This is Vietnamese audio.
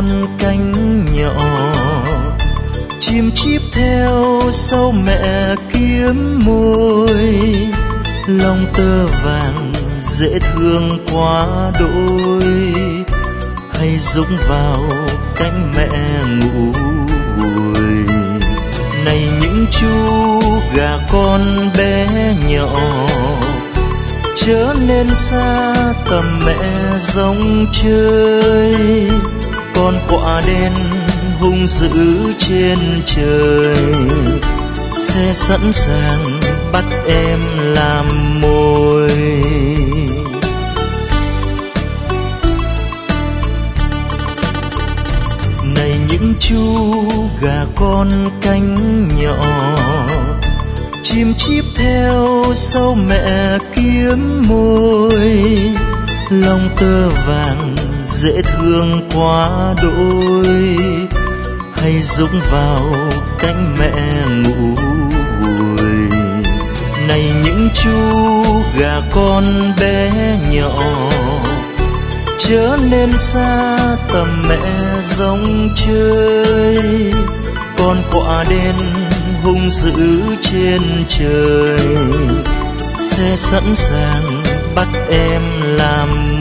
con cánh nhỏ, chim chíp theo sau mẹ kiếm mồi. Lòng tơ vàng dễ thương quá đôi, hay dũng vào cánh mẹ ngủ vùi. Này những chú gà con bé nhỏ, chớ nên xa tầm mẹ rong chơi. Con quạ đen hung dữ trên trời, sẽ sẵn sàng bắt em làm mồi. Này những chú gà con cánh nhỏ, chim chíp theo sau mẹ kiếm mồi. Lòng tơ vàng dễ thương quá đôi, hay dũng vào cánh mẹ ngủ vùi. Này những chú gà con bé nhỏ, chớ nên xa tầm mẹ rong chơi. Con quạ đen hung dữ trên trời, sẽ sẵn sàng bắt em làm